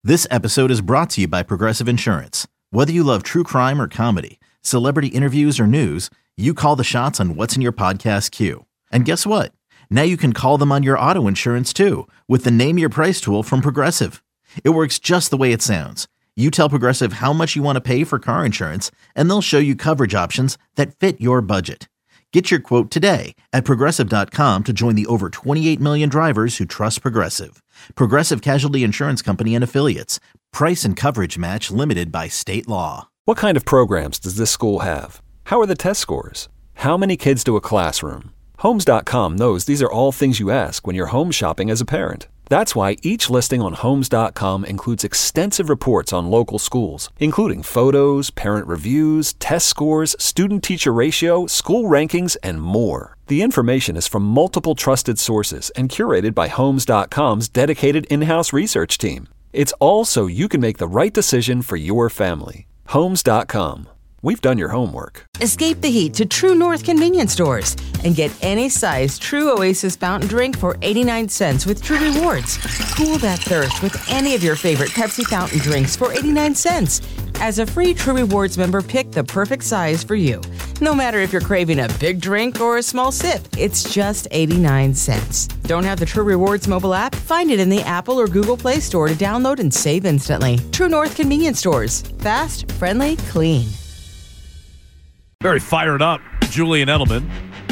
This episode is brought to you by Progressive Insurance. Whether you love true crime or comedy, celebrity interviews or news, you call the shots on what's in your podcast queue. And guess what? Now you can call them on your auto insurance too with the Name Your Price tool from Progressive. It works just the way it sounds. You tell Progressive how much you want to pay for car insurance, and they'll show you coverage options that fit your budget. Get your quote today at Progressive.com to join the over 28 million drivers who trust Progressive. Progressive Casualty Insurance Company and Affiliates. Price and coverage match limited by state law. What kind of programs does this school have? How are the test scores? How many kids to a classroom? Homes.com knows these are all things you ask when you're home shopping as a parent. That's why each listing on Homes.com includes extensive reports on local schools, including photos, parent reviews, test scores, student-teacher ratio, school rankings, and more. The information is from multiple trusted sources and curated by Homes.com's dedicated in-house research team. It's all so you can make the right decision for your family. Homes.com. We've done your homework. Escape the heat to True North convenience stores and get any size True Oasis fountain drink for 89 cents with True Rewards. Cool that thirst with any of your favorite Pepsi fountain drinks for 89 cents. As a free True Rewards member, pick the perfect size for you. No matter if you're craving a big drink or a small sip, it's just 89 cents. Don't have the True Rewards mobile app? Find it in the Apple or Google Play Store to download and save instantly. True North convenience stores. Fast, friendly, clean. Very fired up, Julian Edelman.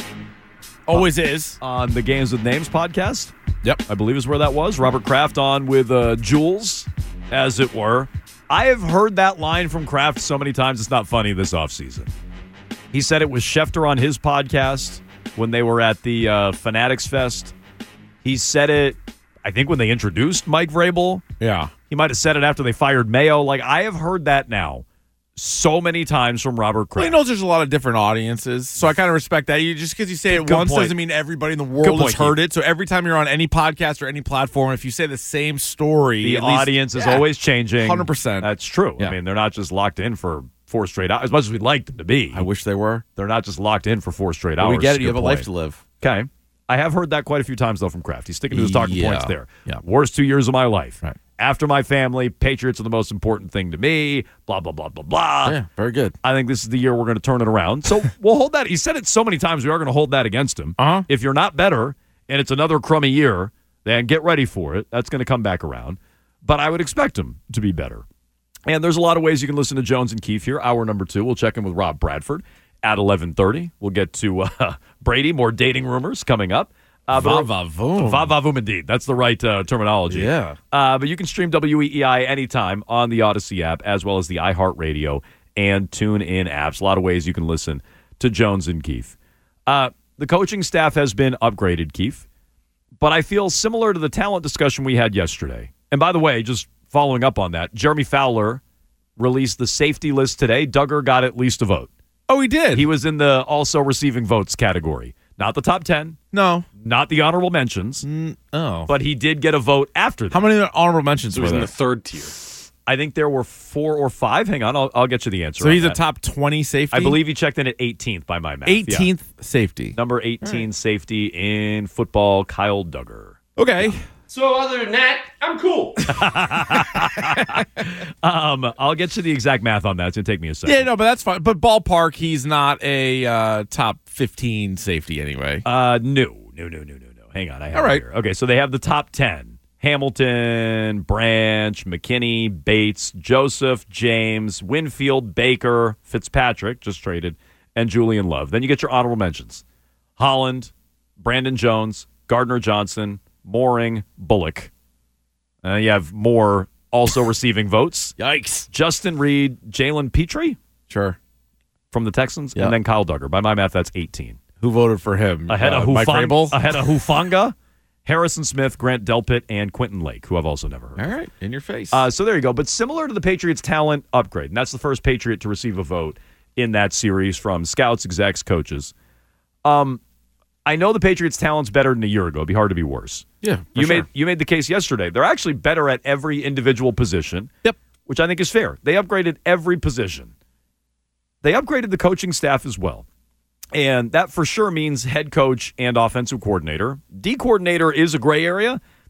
Always is. On the Games with Names podcast. Yep. I believe is where that was. Robert Kraft on with Jules, as it were. I have heard that line from Kraft so many times, it's not funny this offseason. He said it was Schefter on his podcast when they were at the Fanatics Fest. He said it, I think, when they introduced Mike Vrabel. Yeah. He might have said it after they fired Mayo. Like, I have heard that now so many times from Robert Kraft. Well, he knows there's a lot of different audiences, so I kind of respect that. Just because you say it once doesn't mean everybody in the world has heard it. So every time you're on any podcast or any platform, if you say the same story, the audience is always changing. 100%. That's true. Yeah. I mean, they're not just locked in for 4 straight hours, as much as we'd like them to be. I wish they were. They're not just locked in for 4 straight hours. We get it. You have a life to live. Okay. I have heard that quite a few times, though, from Kraft. He's sticking to his talking points there. Yeah. Worst 2 years of my life. Right. After my family, Patriots are the most important thing to me, blah, blah, blah, blah, blah. Yeah, very good. I think this is the year we're going to turn it around. So we'll hold that. He said it so many times, we are going to hold that against him. Uh-huh. If you're not better and it's another crummy year, then get ready for it. That's going to come back around. But I would expect him to be better. And there's a lot of ways you can listen to Jones and Keefe here. Hour number 2, we'll check in with Rob Bradford at 11:30. We'll get to Brady, more dating rumors coming up. Va-va-voom. Va-va-voom indeed. That's the right terminology. Yeah. But you can stream WEEI anytime on the Odyssey app, as well as the iHeartRadio and TuneIn apps. A lot of ways you can listen to Jones and Keefe. The coaching staff has been upgraded, Keefe, but I feel similar to the talent discussion we had yesterday. And by the way, just following up on that, Jeremy Fowler released the safety list today. Duggar got at least a vote. Oh, he did? He was in the also receiving votes category. Not the top 10. No. Not the honorable mentions. But he did get a vote after that. How many honorable mentions He were was in there? the third tier. I think there were 4 or 5. Hang on, I'll get you the answer. So he's that. a top 20 safety? I believe he checked in at 18th by my math. 18th safety. Number 18 safety in football, Kyle Duggar. Okay. So other than that, I'm cool. I'll get you the exact math on that. It's going to take me a second. Yeah, no, but that's fine. But ballpark, he's not a top 15 safety anyway. No. Hang on, I have it here. Okay, so they have the top 10. Hamilton, Branch, McKinney, Bates, Joseph, James, Winfield, Baker, Fitzpatrick, just traded, and Julian Love. Then you get your honorable mentions. Holland, Brandon Jones, Gardner Johnson, Mooring, Bullock. You have more also receiving votes. Yikes. Justin Reed, Jalen Petrie. Sure. From the Texans, and then Kyle Duggar. By my math, that's 18. Who voted for him? Ahead of Mike Vrabel? Ahead of Hufanga, Harrison Smith, Grant Delpit, and Quentin Lake, who I've also never heard of. All right, in your face. So there you go. But similar to the Patriots' talent upgrade, and that's the first Patriot to receive a vote in that series from scouts, execs, coaches. I know the Patriots' talent's better than a year ago. It'd be hard to be worse. Yeah, you made the case yesterday. They're actually better at every individual position. Yep. Which I think is fair. They upgraded every position. They upgraded the coaching staff as well. And that for sure means head coach and offensive coordinator. D coordinator is a gray area.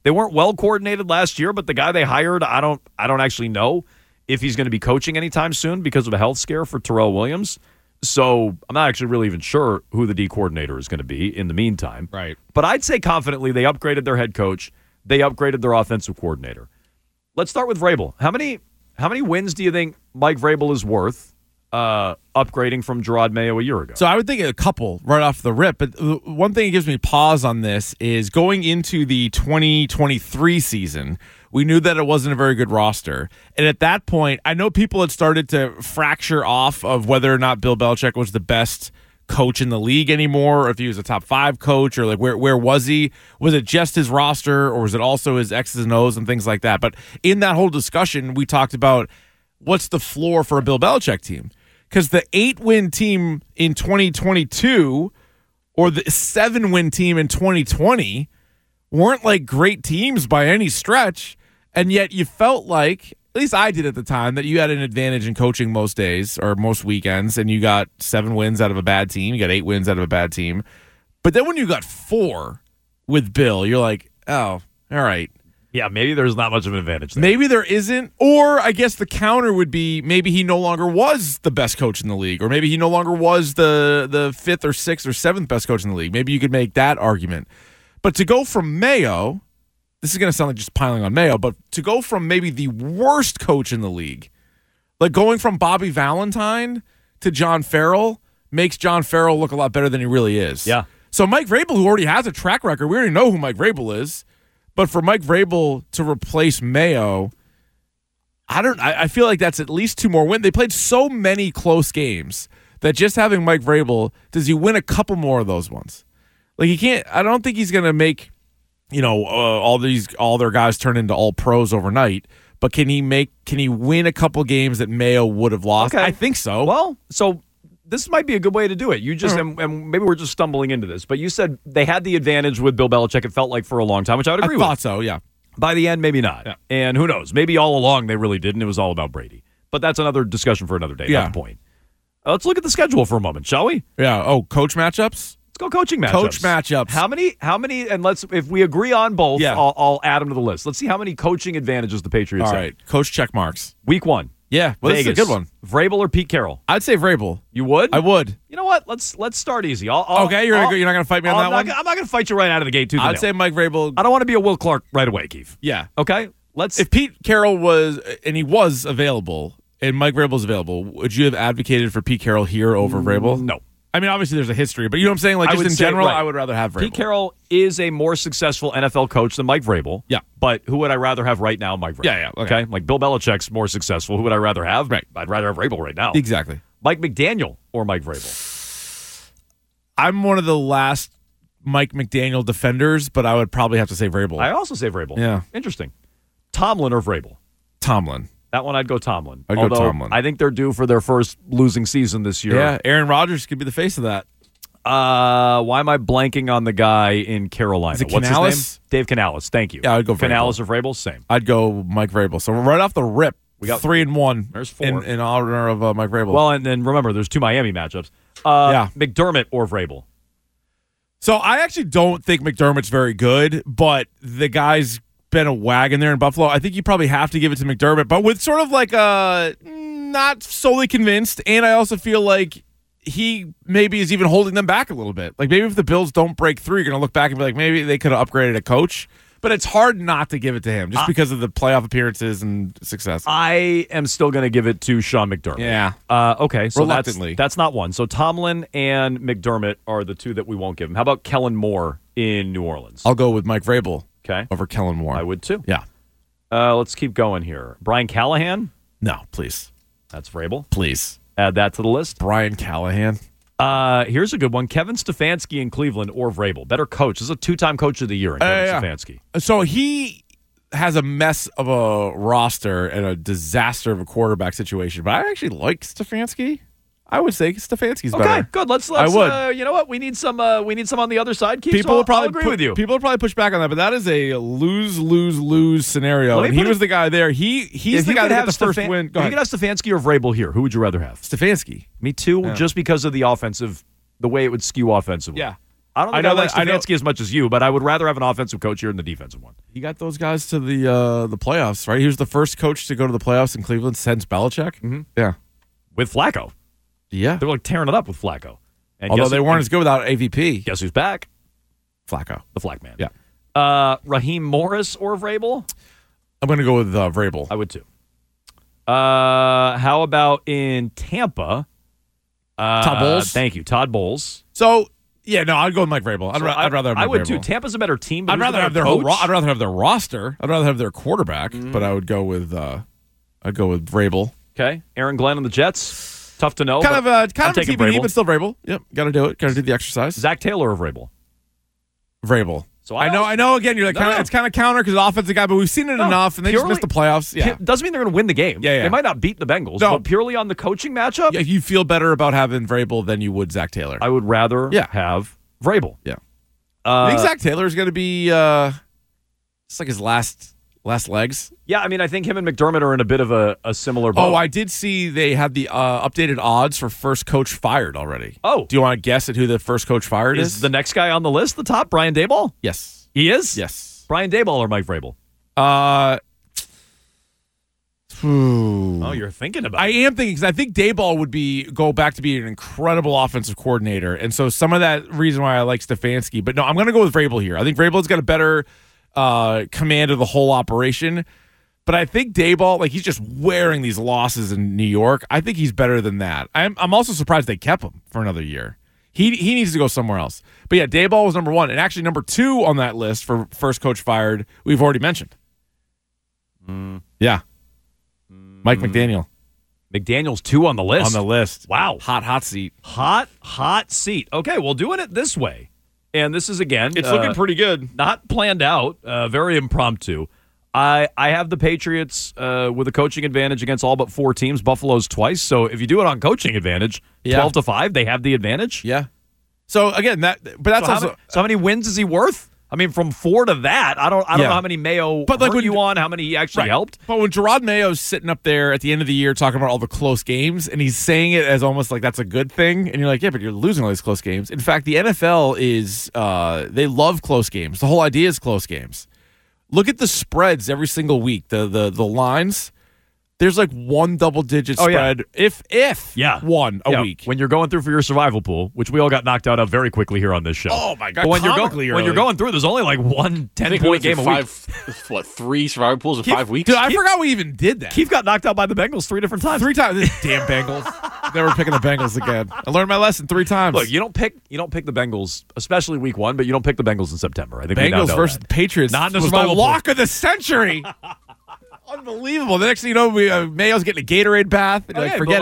They weren't well coordinated last year, but the guy they hired, I don't actually know if he's going to be coaching anytime soon because of a health scare for Terrell Williams. So I'm not actually really even sure who the D coordinator is going to be in the meantime. Right. But I'd say confidently they upgraded their head coach. They upgraded their offensive coordinator. Let's start with Vrabel. How many wins do you think Mike Vrabel is worth upgrading from Gerard Mayo a year ago? So I would think a couple right off the rip. But one thing that gives me pause on this is going into the 2023 season, we knew that it wasn't a very good roster. And at that point, I know people had started to fracture off of whether or not Bill Belichick was the best coach in the league anymore, or if he was a top 5 coach, or like where was he? Was it just his roster, or was it also his X's and O's and things like that? But in that whole discussion, we talked about what's the floor for a Bill Belichick team. Because the 8-win team in 2022 or the 7-win team in 2020 weren't like great teams by any stretch, and yet you felt like, at least I did at the time, that you had an advantage in coaching most days or most weekends, and you got 7 wins out of a bad team, you got 8 wins out of a bad team. But then when you got 4 with Bill, you're like, oh, all right. Yeah, maybe there's not much of an advantage there. Maybe there isn't. Or I guess the counter would be maybe he no longer was the best coach in the league, or maybe he no longer was the 5th or 6th or 7th best coach in the league. Maybe you could make that argument. But to go from Mayo, this is going to sound like just piling on Mayo, but to go from maybe the worst coach in the league, like going from Bobby Valentine to John Farrell, makes John Farrell look a lot better than he really is. Yeah. So Mike Vrabel, who already has a track record, we already know who Mike Vrabel is. But for Mike Vrabel to replace Mayo, I feel like that's at least 2 more wins. They played so many close games that just having Mike Vrabel, does he win a couple more of those ones? Like he can't. I don't think he's going to make, all their guys turn into all pros overnight. But can he win a couple games that Mayo would have lost? Okay. I think so. Well, so this might be a good way to do it. You just and maybe we're just stumbling into this, but you said they had the advantage with Bill Belichick. It felt like for a long time, which I would agree with. I thought so, yeah. By the end, maybe not. Yeah. And who knows? Maybe all along they really didn't. It was all about Brady. But that's another discussion for another day. Yeah. That's the point. Let's look at the schedule for a moment, shall we? Yeah. Oh, coach matchups? Let's go coaching matchups. Coach matchups. How many? And if we agree on both, yeah. I'll add them to the list. Let's see how many coaching advantages the Patriots have. All right. Coach check marks. Week 1. Yeah, well, Vegas. This is a good one. Vrabel or Pete Carroll? I'd say Vrabel. You would? I would. You know what? Let's start easy. You're not going to fight me on that one? I'm not going to fight you right out of the gate, too. I'd say Mike Vrabel. I don't want to be a Will Clark right away, Keith. Yeah. Okay? If Pete Carroll was available, and Mike Vrabel's available, would you have advocated for Pete Carroll here over Vrabel? No. I mean, obviously there's a history, but you know what I'm saying? Like, just in general, right. I would rather have Vrabel. Pete Carroll is a more successful NFL coach than Mike Vrabel. Yeah. But who would I rather have right now? Mike Vrabel. Yeah. Okay. Like Bill Belichick's more successful. Who would I rather have? Right. I'd rather have Vrabel right now. Exactly. Mike McDaniel or Mike Vrabel? I'm one of the last Mike McDaniel defenders, but I would probably have to say Vrabel. I also say Vrabel. Yeah. Interesting. Tomlin or Vrabel? Tomlin. That one I'd go Tomlin. I'd go Tomlin. I think they're due for their first losing season this year. Yeah, Aaron Rodgers could be the face of that. Why am I blanking on the guy in Carolina? Is it What's Canales? his name? Dave Canales. Thank you. Yeah, I'd go Vrabel. Canales or Vrabel? Same. I'd go Mike Vrabel. So right off the rip, we got 3-1. There's 4 in honor of Mike Vrabel. Well, and then remember, there's 2 Miami matchups. McDermott or Vrabel? So I actually don't think McDermott's very good, but the guy's been a wagon there in Buffalo. I think you probably have to give it to McDermott, but with sort of like not solely convinced, and I also feel like he maybe is even holding them back a little bit. Like maybe if the Bills don't break through, you're going to look back and be like, maybe they could have upgraded a coach. But it's hard not to give it to him just because of the playoff appearances and success. I am still going to give it to Sean McDermott. Yeah. Okay. So reluctantly. That's not one. So Tomlin and McDermott are the 2 that we won't give him. How about Kellen Moore in New Orleans? I'll go with Mike Vrabel. Okay. Over Kellen Moore. I would too. Yeah. Let's keep going here. Brian Callahan? No, please. That's Vrabel. Please. Add that to the list. Brian Callahan. Here's a good one. Kevin Stefanski in Cleveland or Vrabel. Better coach. This is a 2-time coach of the year in Kevin Stefanski. So he has a mess of a roster and a disaster of a quarterback situation, but I actually like Stefanski. I would say Stefanski's better. Okay, good. Let's. I would. You know what? We need some on the other side. Keith, people will probably agree with you. People will probably push back on that, but that is a lose scenario. And he was the guy there. He's the guy that got the first win. Go ahead. You could have Stefanski or Vrabel here. Who would you rather have? Stefanski. Me too. Yeah. Just because of the offensive, the way it would skew offensively. Yeah. I don't think I like Stefanski as much as you, but I would rather have an offensive coach here than the defensive one. He got those guys to the playoffs, right? He was the first coach to go to the playoffs in Cleveland since Belichick. Mm-hmm. Yeah. With Flacco. Yeah. They were like tearing it up with Flacco. And although they weren't as good without AVP. Guess who's back? Flacco. The Flack Man. Yeah. Raheem Morris or Vrabel? I'm going to go with Vrabel. I would too. How about in Tampa? Todd Bowles? Thank you. Todd Bowles. So, yeah, no, I'd go with Mike Vrabel. I'd rather have Mike I would Vrabel. too. Tampa's a better team. But I'd rather have their I'd rather have their roster. I'd rather have their quarterback, Mm-hmm. but I would go with Vrabel. Okay. Aaron Glenn on the Jets. Tough to know. Kind of a taking TBD, Vrabel. but still Vrabel. Yep, got to do it. Got to do the exercise. Zach Taylor or Vrabel? Vrabel. So I know. Again, you're like it's kind of counter because offensive guy, but we've seen it enough, and they just missed the playoffs. Yeah, doesn't mean they're going to win the game. Yeah. They might not beat the Bengals, but purely on the coaching matchup, yeah, you feel better about having Vrabel than you would Zach Taylor. I would rather have Vrabel. Yeah, I think Zach Taylor is going to be it's like his last legs. Yeah, I mean, I think him and McDermott are in a bit of a similar boat. Oh, I did see they had the updated odds for first coach fired already. Oh, do you want to guess at who the first coach fired is? Is the next guy on the list the top? Brian Daboll? Yes. He is? Yes. Brian Daboll or Mike Vrabel? Oh, you're thinking about it. I am thinking because I think Daboll would go back to be an incredible offensive coordinator. And so some of that reason why I like Stefanski. But no, I'm going to go with Vrabel here. I think Vrabel's got a better command of the whole operation. But I think Daboll, like he's just wearing these losses in New York. I think he's better than that. I'm also surprised they kept him for another year. He needs to go somewhere else. But yeah, Daboll was number one. And actually number two on that list for first coach fired, we've already mentioned. Yeah. Mike McDaniel. McDaniel's 2 on the list. On the list. Wow. Hot seat. Hot seat. Okay, well, doing it this way. And this is, again, it's looking pretty good. Not planned out, very impromptu. I have the Patriots with a coaching advantage against all but 4 teams. Buffalo's twice. So if you do it on coaching advantage, 12-5, they have the advantage. Yeah. So again, so how many wins is he worth? I mean, from 4 to that, I don't know how many Mayo hurt you on, how many he actually helped. But when Gerard Mayo's sitting up there at the end of the year talking about all the close games, and he's saying it as almost like that's a good thing, and you're like, yeah, but you're losing all these close games. In fact, the NFL is they love close games. The whole idea is close games. Look at the spreads every single week. The lines. There's like one double-digit spread, if one a week. When you're going through for your survival pool, which we all got knocked out of very quickly here on this show. Oh, my God. But when you're going through, there's only like one 10-point game a week. 3 survival pools in 5 weeks? Dude, I forgot we even did that. Keith got knocked out by the Bengals 3 different times. 3 times. This damn Bengals. Never picking the Bengals again. I learned my lesson 3 times. Look, you don't pick the Bengals, especially week 1, but you don't pick the Bengals in September. I think Bengals versus the Patriots. Not in was the lock of the century. Unbelievable. The next thing you know, Mayo's getting a Gatorade bath. Forget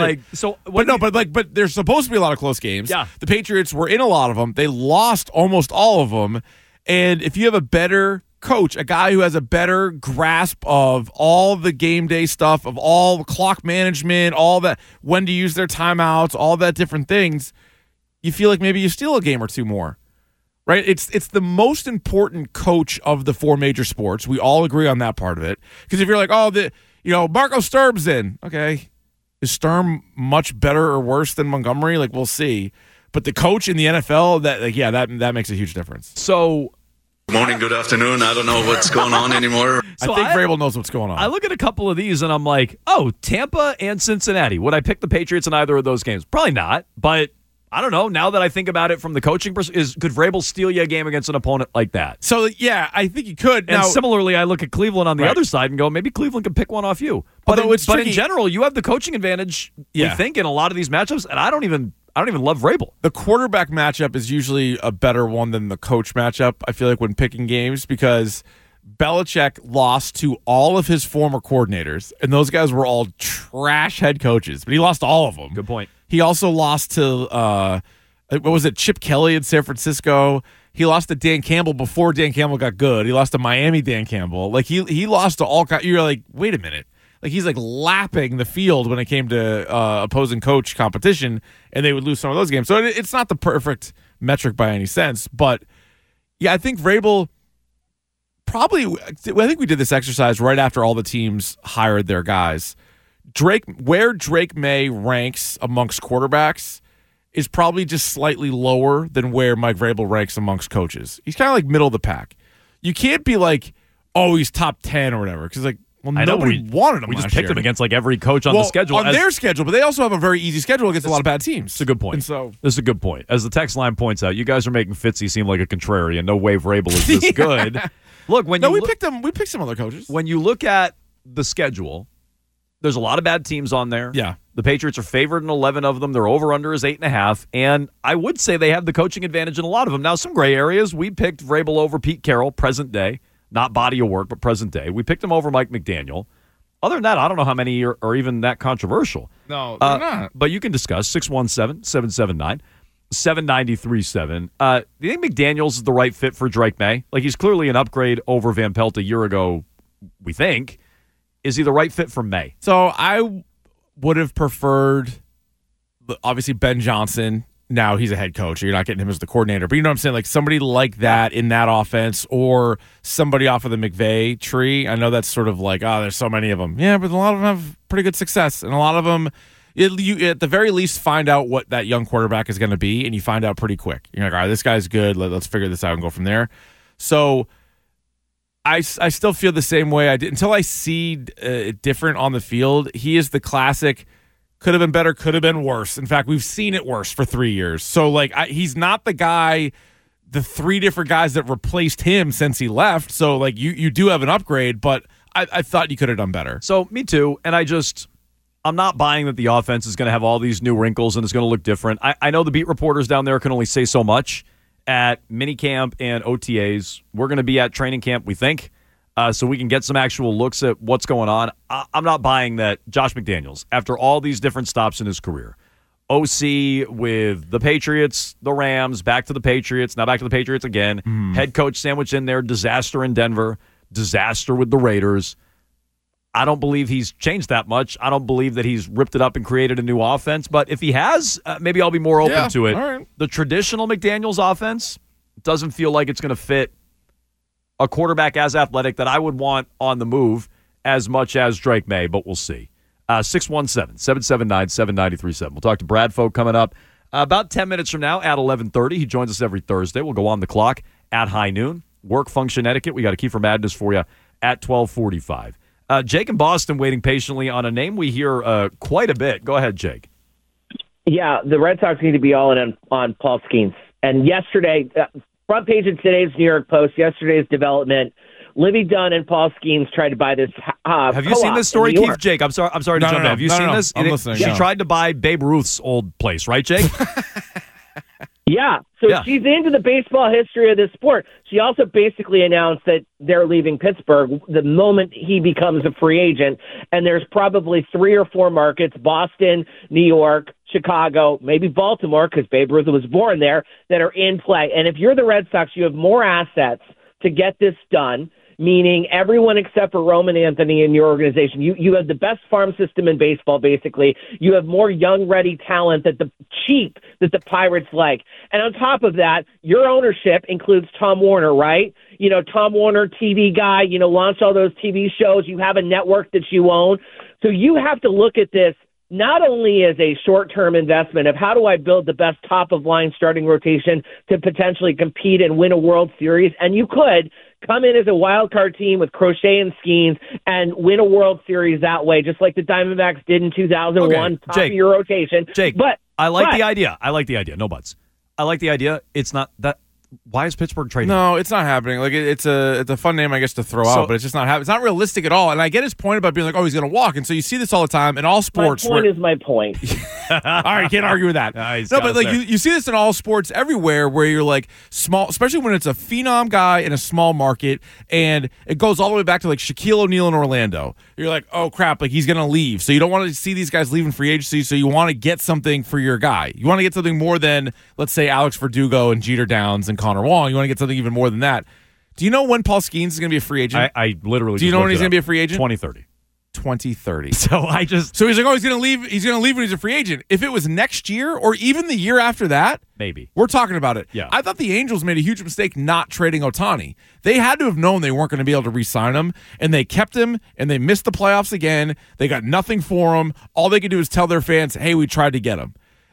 it. But there's supposed to be a lot of close games. Yeah. The Patriots were in a lot of them. They lost almost all of them. And if you have a better coach, a guy who has a better grasp of all the game day stuff, of all clock management, all that, when to use their timeouts, all that different things, you feel like maybe you steal a game or 2 more. Right? It's the most important coach of the 4 major sports. We all agree on that part of it. Because if you're like, Marco Sturm's in. Okay. Is Sturm much better or worse than Montgomery? Like, we'll see. But the coach in the NFL, that makes a huge difference. So, good morning, good afternoon. I don't know what's going on anymore. I think Vrabel knows what's going on. I look at a couple of these and I'm like, Tampa and Cincinnati. Would I pick the Patriots in either of those games? Probably not. But I don't know. Now that I think about it from the coaching perspective, could Vrabel steal you a game against an opponent like that? So, yeah, I think he could. And similarly, I look at Cleveland on the other side and go, maybe Cleveland could pick one off you. But in general, you have the coaching advantage, we think, in a lot of these matchups, and I don't even love Vrabel. The quarterback matchup is usually a better one than the coach matchup, I feel like, when picking games, because Belichick lost to all of his former coordinators, and those guys were all trash head coaches, but he lost all of them. Good point. He also lost to, Chip Kelly in San Francisco. He lost to Dan Campbell before Dan Campbell got good. He lost to Miami Dan Campbell. Like, he lost to all kinds. You're like, wait a minute. Like, he's like lapping the field when it came to opposing coach competition, and they would lose some of those games. So it's not the perfect metric by any sense. But, yeah, I think Vrabel probably – I think we did this exercise right after all the teams hired their guys. Where Drake May ranks amongst quarterbacks is probably just slightly lower than where Mike Vrabel ranks amongst coaches. He's kind of like middle of the pack. You can't be like, oh, he's top 10 or whatever, because nobody wanted him. We just picked him against like every coach on the schedule. On their schedule, but they also have a very easy schedule against a lot of bad teams. It's a good point. And so this is a good point. As the text line points out, you guys are making Fitzy seem like a contrarian. No way Vrabel is this good. Look, we picked some other coaches. When you look at the schedule, there's a lot of bad teams on there. Yeah. The Patriots are favored in 11 of them. Their over-under is 8.5. And I would say they have the coaching advantage in a lot of them. Now, some gray areas. We picked Vrabel over Pete Carroll, present day. Not body of work, but present day. We picked him over Mike McDaniel. Other than that, I don't know how many are even that controversial. No, they're not. But you can discuss 617-779-7937. Do you think McDaniels is the right fit for Drake May? Like, he's clearly an upgrade over Van Pelt a year ago, we think. Is he the right fit for May? So I would have preferred, obviously, Ben Johnson. Now he's a head coach. You're not getting him as the coordinator. But you know what I'm saying? Like somebody like that in that offense, or somebody off of the McVay tree. I know that's sort of like, there's so many of them. Yeah, but a lot of them have pretty good success. And a lot of them, you at the very least find out what that young quarterback is going to be, and you find out pretty quick. You're like, all right, this guy's good. Let's figure this out and go from there. So I still feel the same way I did until I see it different on the field. He is the classic could have been better, could have been worse. In fact, we've seen it worse for 3 years. So, he's not the guy, the three different guys that replaced him since he left. So, you do have an upgrade, but I thought you could have done better. So, me too. And I'm not buying that the offense is going to have all these new wrinkles and it's going to look different. I know the beat reporters down there can only say so much at minicamp and OTAs. We're going to be at training camp, we think. So we can get some actual looks at what's going on. I'm not buying that Josh McDaniels, after all these different stops in his career, OC with the Patriots, the Rams, back to the Patriots, now back to the Patriots again, head coach sandwich in there, disaster in Denver, disaster with the Raiders. I don't believe he's changed that much. I don't believe that he's ripped it up and created a new offense. But if he has, maybe I'll be more open to it. Right. The traditional McDaniels offense doesn't feel like it's going to fit a quarterback as athletic that I would want on the move as much as Drake May, but we'll see. 617-779-7937. We'll talk to Brad Folk coming up about 10 minutes from now at 11:30. He joins us every Thursday. We'll go on the clock at high noon. Work function etiquette. We got a key for madness for you at 12:45. Jake in Boston waiting patiently on a name we hear quite a bit. Go ahead, Jake. Yeah, the Red Sox need to be all in on Paul Skeens. And yesterday, front page of today's New York Post, yesterday's development, Livy Dunn and Paul Skeens tried to buy this Have you seen this story, Keith? Jake, I'm sorry to jump in. Have you seen this? I'm listening. She tried to buy Babe Ruth's old place, right, Jake? Yeah. So she's into the baseball history of this sport. She also basically announced that they're leaving Pittsburgh the moment he becomes a free agent. And there's probably 3 or 4 markets, Boston, New York, Chicago, maybe Baltimore, because Babe Ruth was born there, that are in play. And if you're the Red Sox, you have more assets to get this done, meaning everyone except for Roman Anthony in your organization. You have the best farm system in baseball, basically. You have more young, ready talent that the Pirates like. And on top of that, your ownership includes Tom Warner, right? You know, Tom Warner, TV guy, launched all those TV shows. You have a network that you own. So you have to look at this not only as a short-term investment of how do I build the best top-of-line starting rotation to potentially compete and win a World Series, and you could come in as a wild card team with Crochet and Skeens and win a World Series that way, just like the Diamondbacks did in 2001, top of your rotation. Jake, I like the idea. No buts. I like the idea. It's not that. Why is Pittsburgh trading? No, it's not happening. Like it's a fun name, I guess, to throw out, but it's just not happening. It's not realistic at all. And I get his point about being like, oh, he's going to walk. And so you see this all the time in all sports. My point is my point. All right, you can't argue with that. No, but like you see this in all sports everywhere, where you're like small, especially when it's a phenom guy in a small market, and it goes all the way back to like Shaquille O'Neal in Orlando. You're like, oh crap, like he's going to leave. So you don't want to see these guys leaving free agency. So you want to get something for your guy. You want to get something more than, let's say, Alex Verdugo and Jeter Downs and Connor Wong. You want to get something even more than that. Do you know when Paul Skeens is going to be a free agent? I literally. Do you know when he's going to be a free agent? 2030. 2030. So he's like, oh, he's going to leave. He's going to leave when he's a free agent. If it was next year or even the year after that, maybe we're talking about it. Yeah. I thought the Angels made a huge mistake not trading Ohtani. They had to have known they weren't going to be able to re-sign him, and they kept him, and they missed the playoffs again. They got nothing for him. All they could do is tell their fans, hey, we tried to get him.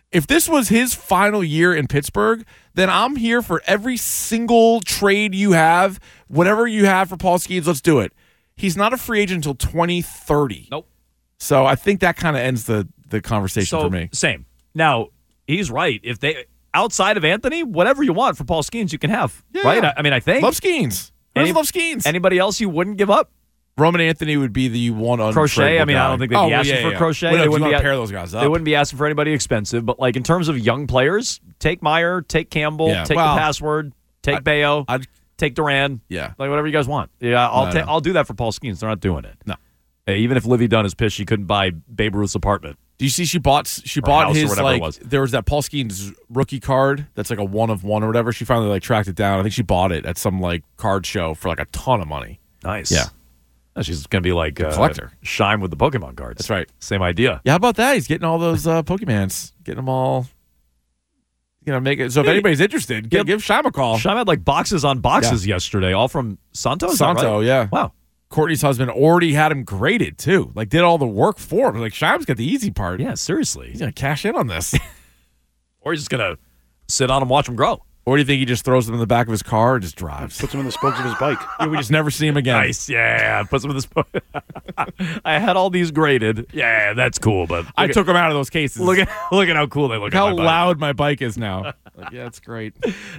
If this was his final year in Pittsburgh, then I'm here for every single trade you have. Whatever you have for Paul Skeens, let's do it. He's not a free agent until 2030. Nope. So I think that kind of ends the conversation for me. Same. Now, he's right. If they outside of Anthony, whatever you want for Paul Skeens, you can have. Yeah. Right? I mean, I think. Love Skeens. Love Skeens. Anybody else you wouldn't give up? Roman Anthony would be the one on Crochet. I mean, guy. I don't think they'd be asking for Crochet. They wouldn't pair those guys up. They wouldn't be asking for anybody expensive. But like in terms of young players, take Meyer, take Campbell, take the password, take Bayo, take Duran. Yeah, like whatever you guys want. Yeah, I'll do that for Paul Skeens. They're not doing it. No, even if Livy Dunn is pissed, she couldn't buy Babe Ruth's apartment. Do you see she bought his there was that Paul Skeens rookie card that's like a 1 of 1 or whatever. She finally tracked it down. I think she bought it at some card show for a ton of money. Nice. Yeah. She's going to be like a collector. Shime with the Pokemon cards. That's right. Same idea. Yeah, how about that? He's getting all those Pokemans. Getting them all. Make it. So if anybody's interested, give Shime a call. Shime had boxes on boxes yesterday, all from Santo. Santo, right? Yeah. Wow. Courtney's husband already had him graded too. Did all the work for him. Shime's got the easy part. Yeah, seriously. He's going to cash in on this. Or he's just going to sit on and watch him grow. Or do you think he just throws them in the back of his car and just drives? Puts them in the spokes of his bike. We just never see him again. Nice, yeah. Puts them in the spokes. I had all these graded. Yeah, that's cool, but I took them out of those cases. Look at how cool they look. How loud my bike is now. Yeah, it's great.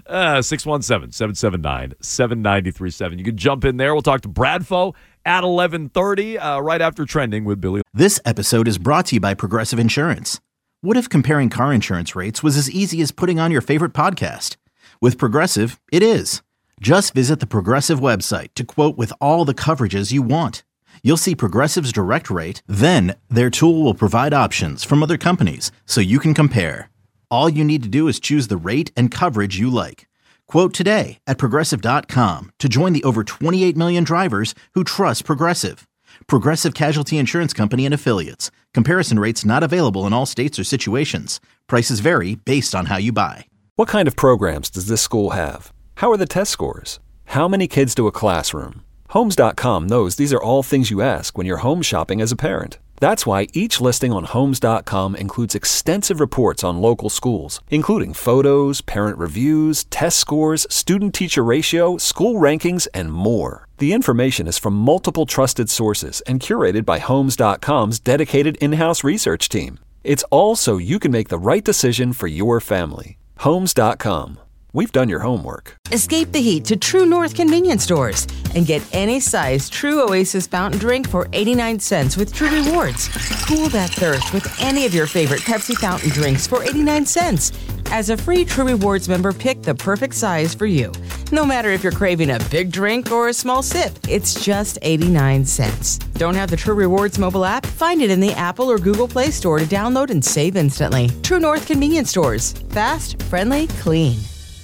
617-779-7937. You can jump in there. We'll talk to Bradfo at 11:30 right after Trending with Billy. This episode is brought to you by Progressive Insurance. What if comparing car insurance rates was as easy as putting on your favorite podcast? With Progressive, it is. Just visit the Progressive website to quote with all the coverages you want. You'll see Progressive's direct rate, then their tool will provide options from other companies so you can compare. All you need to do is choose the rate and coverage you like. Quote today at Progressive.com to join the over 28 million drivers who trust Progressive. Progressive Casualty Insurance Company and Affiliates. Comparison rates not available in all states or situations. Prices vary based on how you buy. What kind of programs does this school have? How are the test scores? How many kids do a classroom? Homes.com knows these are all things you ask when you're home shopping as a parent. That's why each listing on Homes.com includes extensive reports on local schools, including photos, parent reviews, test scores, student-teacher ratio, school rankings, and more. The information is from multiple trusted sources and curated by Homes.com's dedicated in-house research team. It's all so you can make the right decision for your family. Homes.com. We've done your homework. Escape the heat to True North convenience stores and get any size True Oasis fountain drink for 89 cents with True Rewards. Cool that thirst with any of your favorite Pepsi fountain drinks for 89 cents. As a free True Rewards member, pick the perfect size for you. No matter if you're craving a big drink or a small sip, it's just 89 cents. Don't have the True Rewards mobile app? Find it in the Apple or Google Play Store to download and save instantly. True North convenience stores. Fast, friendly, clean.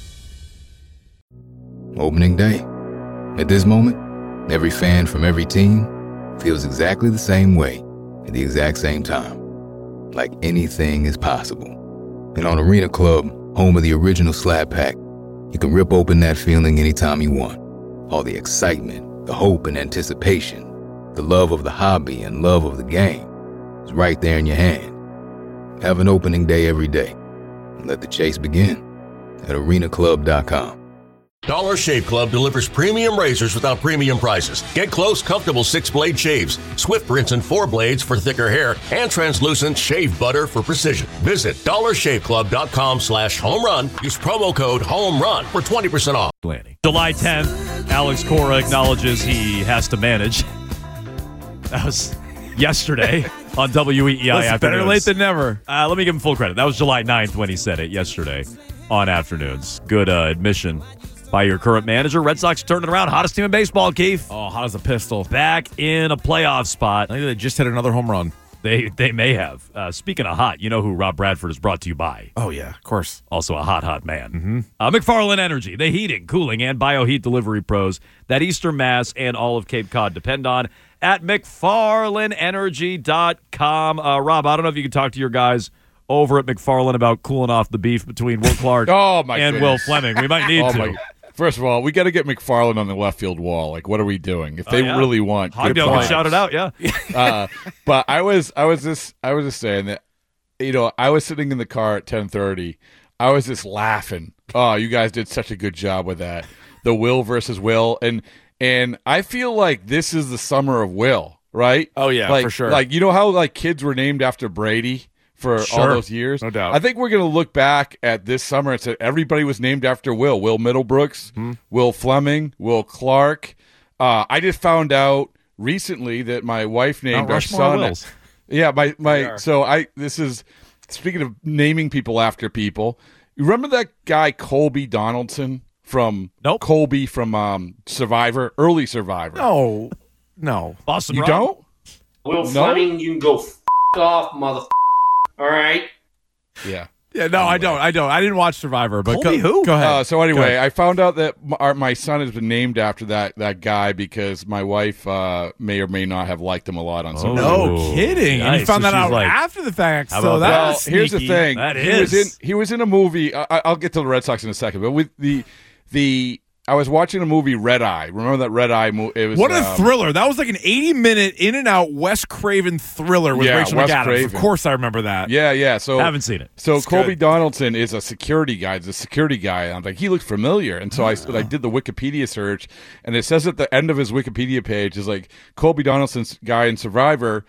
Opening day. At this moment, every fan from every team feels exactly the same way at the exact same time. Like anything is possible. And on Arena Club, home of the original Slab Pack, you can rip open that feeling anytime you want. All the excitement, the hope and anticipation, the love of the hobby and love of the game is right there in your hand. Have an opening day every day. And let the chase begin at arenaclub.com. Dollar Shave Club delivers premium razors without premium prices. Get close, comfortable 6-blade shaves, swift rinse and 4 blades for thicker hair, and translucent shave butter for precision. Visit dollarshaveclub.com/homerun. Use promo code HOMERUN for 20% off. July 10th, Alex Cora acknowledges he has to manage. That was yesterday on WEEI Afternoons. Better late than never. Let me give him full credit. That was July 9th when he said it yesterday on Afternoons. Good admission by your current manager. Red Sox turning around. Hottest team in baseball, Keith. Oh, hot as a pistol. Back in a playoff spot. I think they just hit another home run. They may have. Speaking of hot, you know who Rob Bradford is brought to you by. Oh, yeah, of course. Also a hot man. Mm-hmm. McFarland Energy, the heating, cooling, and bioheat delivery pros that Eastern Mass and all of Cape Cod depend on at McFarlandEnergy.com. Rob, I don't know if you can talk to your guys over at McFarland about cooling off the beef between Will Clark and Will Fleming. We might need to. First of all, we got to get McFarland on the left field wall. What are we doing? If they really want, Hogdale can shout it out, yeah. But I was just saying that I was sitting in the car at 10:30. I was just laughing. Oh, you guys did such a good job with that. The Will versus Will, and I feel like this is the summer of Will, right? Oh yeah, like, for sure. Like how kids were named after Brady for all those years. No doubt. I think we're going to look back at this summer and say everybody was named after Will. Will Middlebrooks, Will Fleming, Will Clark. I just found out recently that my wife named our son. Wills. Yeah, this is speaking of naming people after people. You remember that guy Colby Donaldson from Colby from Survivor, early Survivor? No. Boston You Rob? don't? Will Fleming, you can go off, mother. All right. Yeah. Yeah, no, I don't. I didn't watch Survivor, but Colby who? Go ahead. So anyway, I found out that my son has been named after that guy because my wife may or may not have liked him a lot on Survivor. No kidding. And you Nice. found So that out she's like, after the fact. how So about that? that's Here's the sneaky. thing. That He was in a movie. I'll get to the Red Sox in a second, but with the I was watching a movie, Red Eye. Remember that Red Eye movie? It was What a thriller. That was like an 80-minute in and out Wes Craven thriller with Rachel Wes McAdams. Craven. Of course I remember that. Yeah. So Haven't seen it. So It's Colby good. Donaldson is a security guy. He's a security guy. And I'm like, he looked familiar. And so I did the Wikipedia search, and it says at the end of his Wikipedia page is like Colby Donaldson's guy in Survivor.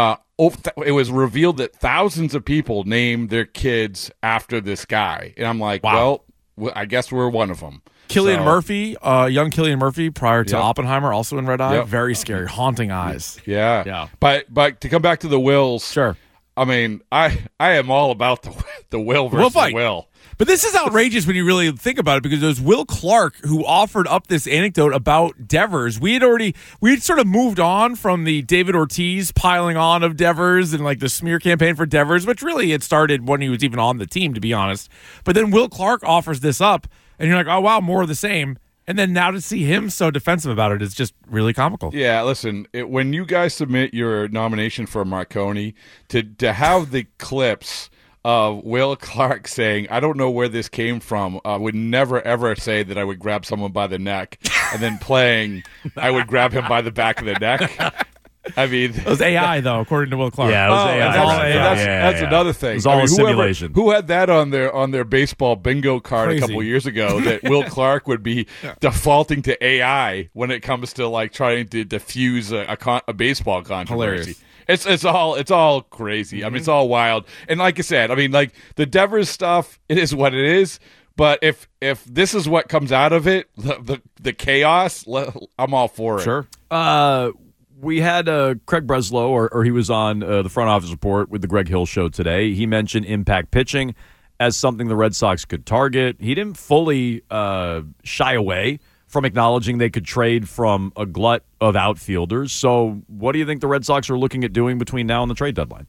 It was revealed that thousands of people named their kids after this guy, and I'm like, Wow. well, I guess we're one of them. Cillian So- Murphy, young Cillian Murphy, prior to Yep. Oppenheimer, also in Red Eye. Yep. Very scary, haunting eyes. Yeah. Yeah. But to come back to the Wills, Sure. I mean, I am all about the Will versus fight. Will. But this is outrageous when you really think about it, because it was Will Clark who offered up this anecdote about Devers. We'd sort of moved on from the David Ortiz piling on of Devers and like the smear campaign for Devers, which really had started when he was even on the team, to be honest. But then Will Clark offers this up, and you're like, oh wow, more of the same. And then now to see him so defensive about it is just really comical. Yeah, listen, when you guys submit your nomination for Marconi, to have the clips of Will Clark saying, I don't know where this came from, I would never, ever say that I would grab someone by the neck, and then playing, I would grab him by the back of the neck. I mean, It was AI, though, according to Will Clark. Yeah, it was AI. That's another thing. It was all a simulation. Who had that on their baseball bingo card Crazy. a couple years ago? That Will Clark would be defaulting to AI when it comes to like trying to diffuse a baseball controversy. Hilarious. It's all crazy. I mean, it's all wild. And like I said, I mean, like the Devers stuff, it is what it is. But if this is what comes out of it, the chaos, I'm all for it. Sure. We had Craig Breslow, or he was on the Front Office Report with the Greg Hill Show today. He mentioned impact pitching as something the Red Sox could target. He didn't fully shy away from acknowledging they could trade from a glut of outfielders. So what do you think the Red Sox are looking at doing between now and the trade deadline?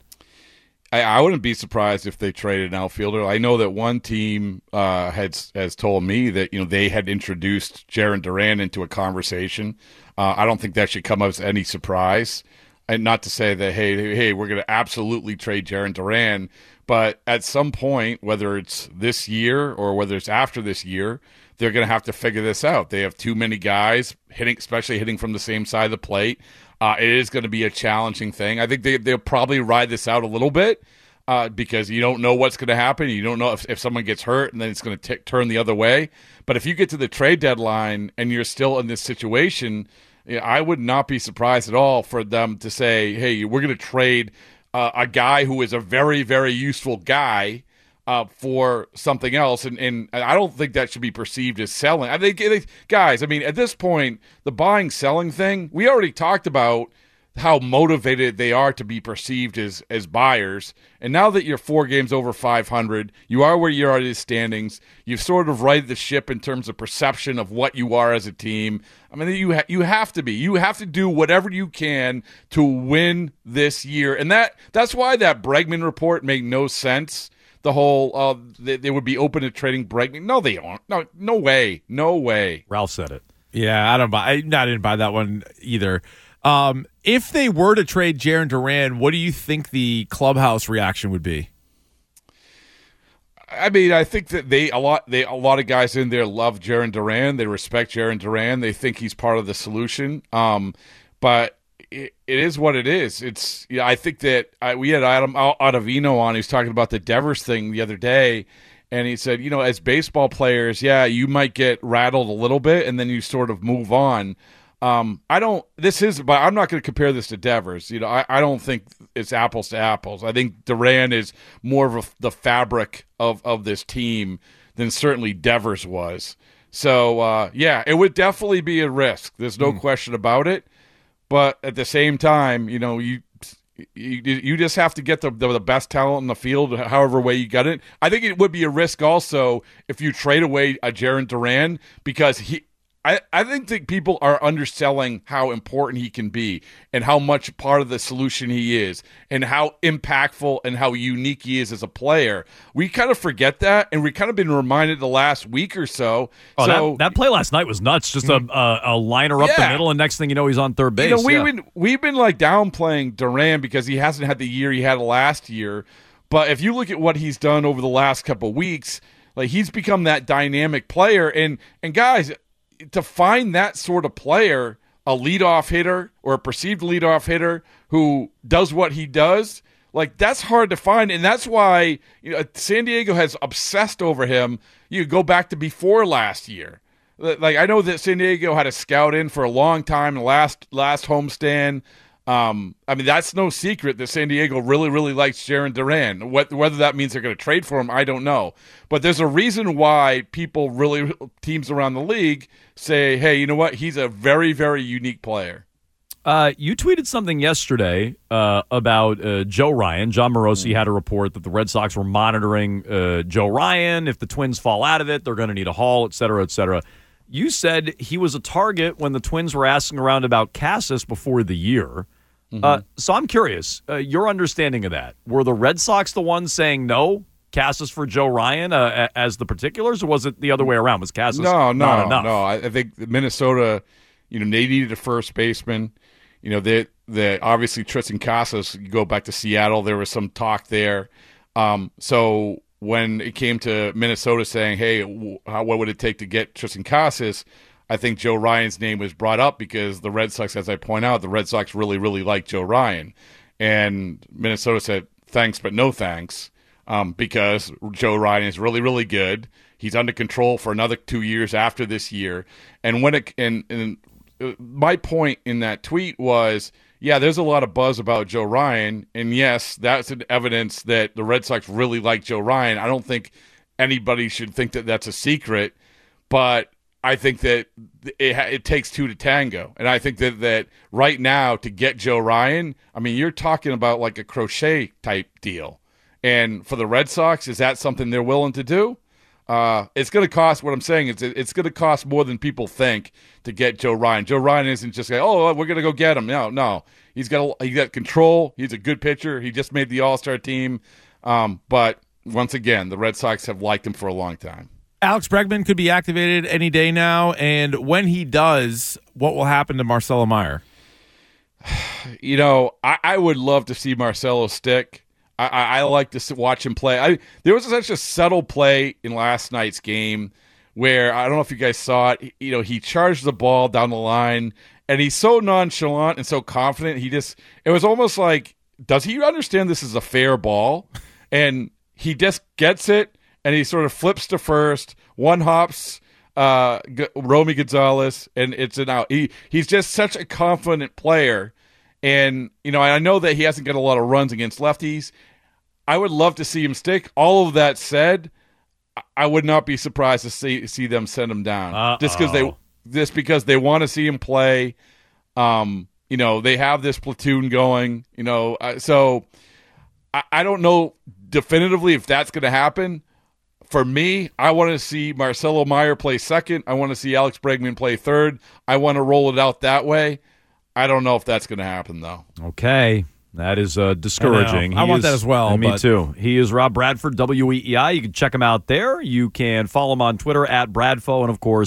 I wouldn't be surprised if they traded an outfielder. I know that one team has told me that they had introduced Jarren Duran into a conversation. I don't think that should come as any surprise. And not to say that hey, we're going to absolutely trade Jarren Duran, but at some point, whether it's this year or whether it's after this year, they're going to have to figure this out. They have too many guys especially hitting from the same side of the plate. It is going to be a challenging thing. I think they'll probably ride this out a little bit because you don't know what's going to happen. You don't know if someone gets hurt and then it's going to turn the other way. But if you get to the trade deadline and you're still in this situation, I would not be surprised at all for them to say, hey, we're going to trade a guy who is a very, very useful guy for something else, and I don't think that should be perceived as selling. I think, guys, I mean, at this point, the buying-selling thing, we already talked about how motivated they are to be perceived as buyers, and now that you're 4 games over 500, you are where you are in the standings, you've sort of righted the ship in terms of perception of what you are as a team. I mean, you have to be. You have to do whatever you can to win this year, and that's why that Bregman report made no sense. The whole they would be open to trading Bregman. No, they aren't. No way. Ralph said it. Yeah, I didn't buy that one either. If they were to trade Jarren Duran, what do you think the clubhouse reaction would be? I mean, I think that a lot of guys in there love Jarren Duran. They respect Jarren Duran. They think he's part of the solution. But it is what it is. It's I think that we had Adam Ottavino on. He was talking about the Devers thing the other day, and he said, as baseball players, you might get rattled a little bit, and then you sort of move on. But I'm not going to compare this to Devers. I don't think it's apples to apples. I think Duran is more of the fabric of this team than certainly Devers was. So, it would definitely be a risk. There's no question about it. But at the same time, you just have to get the best talent in the field, however way you got it. I think it would be a risk also if you trade away a Jarren Duran, because I think that people are underselling how important he can be and how much part of the solution he is and how impactful and how unique he is as a player. We kind of forget that, and we've kind of been reminded the last week or so. Oh, so that play last night was nuts. Just a liner up the middle, and next thing you know, he's on third base. We've been like downplaying Duran because he hasn't had the year he had last year. But if you look at what he's done over the last couple of weeks, like he's become that dynamic player. And guys, to find that sort of player, a leadoff hitter or a perceived leadoff hitter who does what he does, like that's hard to find. And that's why San Diego has obsessed over him. You go back to before last year. Like I know that San Diego had a scout in for a long time, the last homestand. That's no secret that San Diego really, really likes Jarren Duran. Whether that means they're going to trade for him, I don't know. But there's a reason why teams around the league say, hey, you know what? He's a very, very unique player. You tweeted something yesterday about Joe Ryan. John Morosi had a report that the Red Sox were monitoring Joe Ryan. If the Twins fall out of it, they're going to need a haul, et cetera, et cetera. You said he was a target when the Twins were asking around about Casas before the year. So I'm curious, your understanding of that. Were the Red Sox the ones saying no, Casas for Joe Ryan as the particulars, or was it the other way around? Was Casas not enough? No. I think Minnesota, they needed a first baseman. They obviously Tristan Casas, you go back to Seattle, there was some talk there. So when it came to Minnesota saying, hey, what would it take to get Tristan Casas, I think Joe Ryan's name was brought up because the Red Sox, as I point out, the Red Sox really, really like Joe Ryan. And Minnesota said, thanks, but no thanks, because Joe Ryan is really, really good. He's under control for another 2 years after this year. And my point in that tweet was, there's a lot of buzz about Joe Ryan. And yes, that's an evidence that the Red Sox really like Joe Ryan. I don't think anybody should think that that's a secret, but I think that it takes two to tango. And I think that right now to get Joe Ryan, you're talking about like a crochet type deal. And for the Red Sox, is that something they're willing to do? It's going to cost, what I'm saying is it's going to cost more than people think to get Joe Ryan. Joe Ryan isn't just like, we're going to go get him. No. He's got control. He's a good pitcher. He just made the All-Star team. But once again, the Red Sox have liked him for a long time. Alex Bregman could be activated any day now, and when he does, what will happen to Marcelo Meyer? I would love to see Marcelo stick. I like to watch him play. There was such a subtle play in last night's game where, I don't know if you guys saw it, he charged the ball down the line, and he's so nonchalant and so confident. It was almost like, does he understand this is a fair ball? And he just gets it, and he sort of flips to first, one hops Romy Gonzalez, and it's an out. He's just such a confident player. And, I know that he hasn't got a lot of runs against lefties. I would love to see him stick. All of that said, I would not be surprised to see them send him down. Just because they want to see him play. They have this platoon going, so I don't know definitively if that's going to happen. For me, I want to see Marcelo Meyer play second. I want to see Alex Bregman play third. I want to roll it out that way. I don't know if that's going to happen, though. Okay. That is discouraging. I want that as well. Me too. He is Rob Bradford, WEEI. You can check him out there. You can follow him on Twitter at Bradfo, and, of course,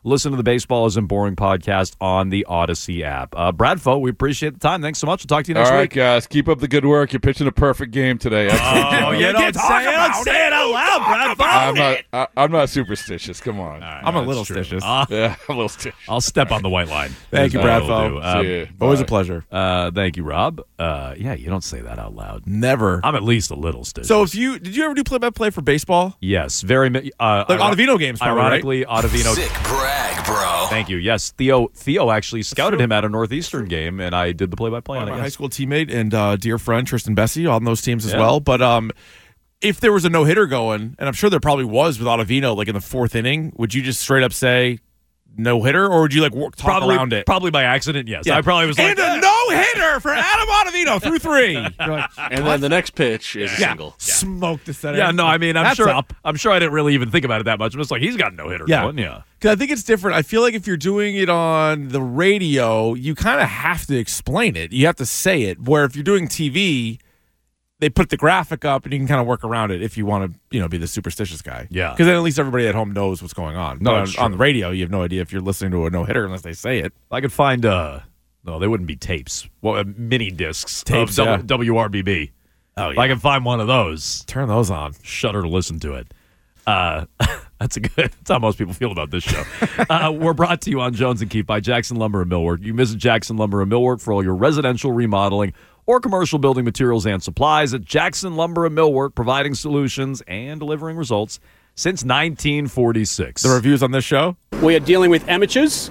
listen to the Baseball Isn't Boring podcast on the Odyssey app. Bradfo, we appreciate the time. Thanks so much. We'll talk to you next week. All right, guys. Keep up the good work. You're pitching a perfect game today. Oh, you don't say it out loud, Bradfo. I'm not superstitious. Come on. Right, I'm a little stitious. Yeah, I'm a little stitious. I'll step on the white line. Thank you, Bradfo. Always a pleasure. Thank you, Rob. Yeah, you don't say that out loud. Never. I'm at least a little stitious. So did you ever do play-by-play for baseball? Yes, very. Like Ottavino games, probably, ironically, right? Ottavino. Sick brag, bro. Thank you. Yes, Theo actually scouted him at a Northeastern game, and I did the play-by-play on it. My high school teammate and dear friend Tristan Bessie on those teams as well. But if there was a no-hitter going, and I'm sure there probably was with Ottavino, like in the fourth inning, would you just straight up say no-hitter, or would you talk around it? Probably by accident, yes. Yeah. I probably was like, and a no-hitter for Adam Ottavino through 3. And then the next pitch is a single. Smoke the center. Yeah, no, I mean, I'm sure I didn't really even think about it that much. I'm just like, he's got a no-hitter going. Yeah. Because I think it's different. I feel like if you're doing it on the radio, you kind of have to explain it. You have to say it. Where if you're doing TV, they put the graphic up and you can kind of work around it if you want to, be the superstitious guy. Yeah. Because then at least everybody at home knows what's going on. No, on the radio, you have no idea if you're listening to a no-hitter unless they say it. I could find, no, they wouldn't be tapes. Well, mini discs of WRBB. Oh, yeah. If I can find one of those. Turn those on. Shudder to listen to it. That's how most people feel about this show. We're brought to you on Jones and Keefe by Jackson Lumber and Millwork. You visit Jackson Lumber and Millwork for all your residential remodeling or commercial building materials and supplies at Jackson Lumber and Millwork, providing solutions and delivering results since 1946. The reviews on this show? We are dealing with amateurs.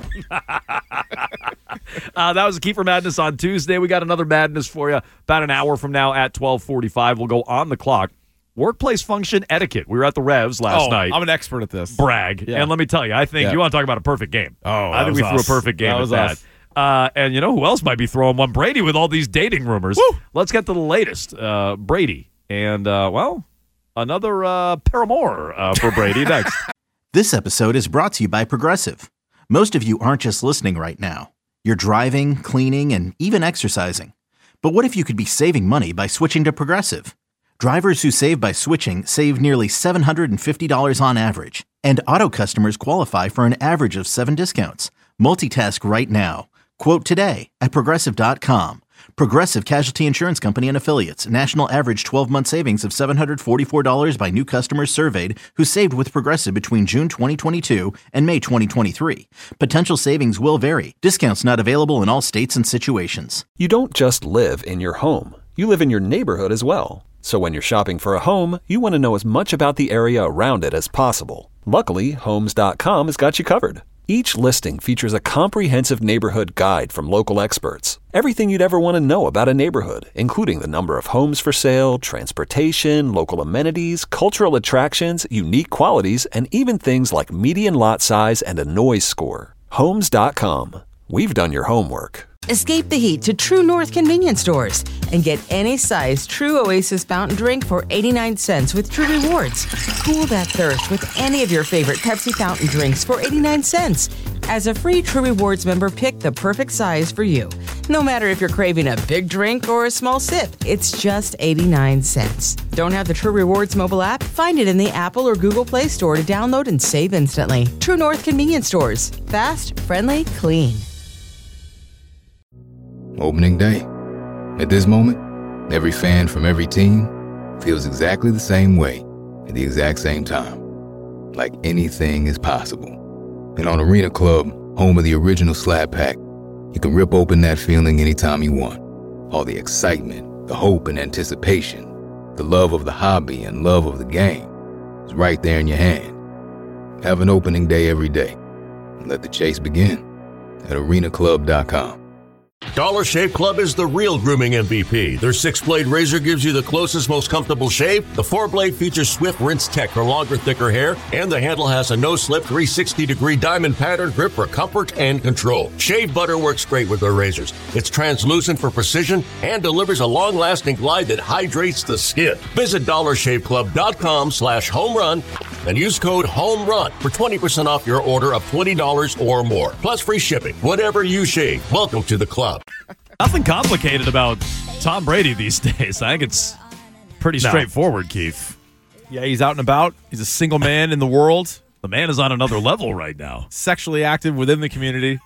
That was Kiefer Madness on Tuesday. We got another Madness for you about an hour from now at 12:45. We'll go on the clock. Workplace function etiquette. We were at the Revs last night. I'm an expert at this. Brag. Yeah. And let me tell you, I think you want to talk about a perfect game. I think we threw a perfect game at that. And you know who else might be throwing one? Brady with all these dating rumors. Woo! Let's get to the latest. Brady. And, another paramour for Brady next. This episode is brought to you by Progressive. Most of you aren't just listening right now. You're driving, cleaning, and even exercising. But what if you could be saving money by switching to Progressive? Drivers who save by switching save nearly $750 on average. And auto customers qualify for an average of 7 discounts. Multitask right now. Quote today at Progressive.com. Progressive Casualty Insurance Company and Affiliates. National average 12-month savings of $744 by new customers surveyed who saved with Progressive between June 2022 and May 2023. Potential savings will vary. Discounts not available in all states and situations. You don't just live in your home. You live in your neighborhood as well. So when you're shopping for a home, you want to know as much about the area around it as possible. Luckily, Homes.com has got you covered. Each listing features a comprehensive neighborhood guide from local experts. Everything you'd ever want to know about a neighborhood, including the number of homes for sale, transportation, local amenities, cultural attractions, unique qualities, and even things like median lot size and a noise score. Homes.com. We've done your homework. Escape the heat to True North convenience stores and get any size True Oasis fountain drink for 89 cents with True Rewards. Cool that thirst with any of your favorite Pepsi fountain drinks for 89 cents. As a free True Rewards member, pick the perfect size for you. No matter if you're craving a big drink or a small sip, it's just 89 cents. Don't have the True Rewards mobile app? Find it in the Apple or Google Play Store to download and save instantly. True North convenience stores. Fast, friendly, clean. Opening day. At this moment, every fan from every team feels exactly the same way at the exact same time. Like anything is possible. And on Arena Club, home of the original Slab Pack, you can rip open that feeling anytime you want. All the excitement, the hope and anticipation, the love of the hobby and love of the game is right there in your hand. Have an opening day every day. And let the chase begin at arenaclub.com. Dollar Shave Club is the real grooming MVP. Their 6-blade razor gives you the closest, most comfortable shave. The 4-blade features swift rinse tech for longer, thicker hair. And the handle has a no-slip 360-degree diamond pattern grip for comfort and control. Shave butter works great with their razors. It's translucent for precision and delivers a long-lasting glide that hydrates the skin. Visit DollarShaveClub.com/homerun and use code HOMERUN for 20% off your order of $20 or more. Plus free shipping. Whatever you shave, welcome to the club. Nothing complicated about Tom Brady these days. I think it's pretty straightforward, Keith. Yeah, he's out and about. He's a single man in the world. The man is on another level right now. Sexually active within the community.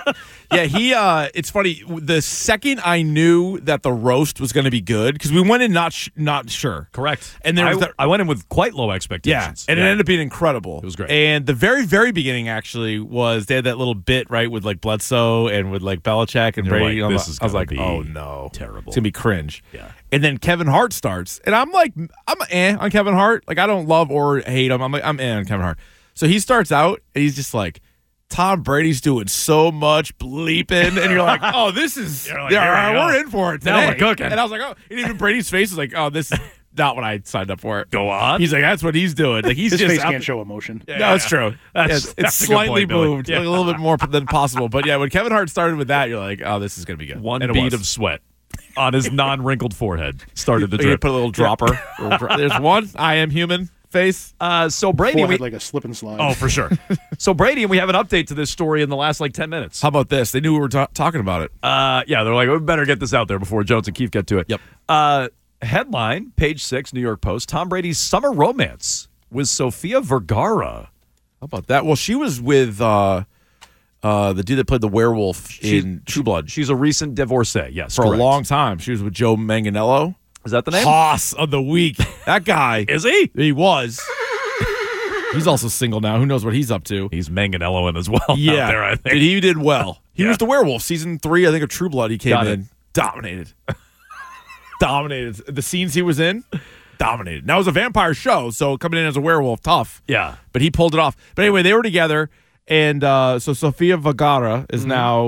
Yeah, it's funny. The second I knew that the roast was going to be good, because we went in not sure. Correct. And I went in with quite low expectations. Yeah, and it ended up being incredible. It was great. And the very, very beginning actually was they had that little bit, right, with like Bledsoe and with like Belichick and Brady. Like, I was like, oh no, terrible. It's gonna be cringe. Yeah. And then Kevin Hart starts, and I'm like, I'm on Kevin Hart. Like, I don't love or hate him. I'm on Kevin Hart. So he starts out, and he's just like, Tom Brady's doing so much bleeping, and you're like, oh, this is, like, we're in for it today. Now we're cooking. And I was like, oh, and even Brady's face is like, oh, this is not what I signed up for. Go on. He's like, that's what he's doing. Like, he's His just face can't show emotion. No, it's true. It's a good slightly point, Billy. moved, Yeah. like a little bit more than possible. But yeah, when Kevin Hart started with that, you're like, oh, this is gonna be good. One And it bead was. of sweat on his non-wrinkled forehead started the You drip. put a little dropper. There's one. I am human face. So Brady, Forehead like a slip and slide. oh for sure. So Brady, and we have an update to this story in the last 10 minutes. How about this? They knew we were talking about it. Yeah, they're like, we better get this out there before Jones and Keefe get to it. Yep. Headline, page 6, New York Post: Tom Brady's summer romance with Sofia Vergara. How about that? Well, she was with the dude that played the werewolf in True Blood. She's a recent divorcee. Yes, for correct. a long time. She was with Joe Manganiello. Is that the name? Hoss of the week. That guy. Is he? He was. He's also single now. Who knows what he's up to? He's Manganiello-ing as well. Yeah, out there, I think. He did well. He Yeah. was the werewolf. Season 3, I think, of True Blood. He came Got in, dominated. Dominated. The scenes he was in, dominated. Now it was a vampire show, so coming in as a werewolf, tough. Yeah. But he pulled it off. But anyway, they were together, and so Sofia Vergara is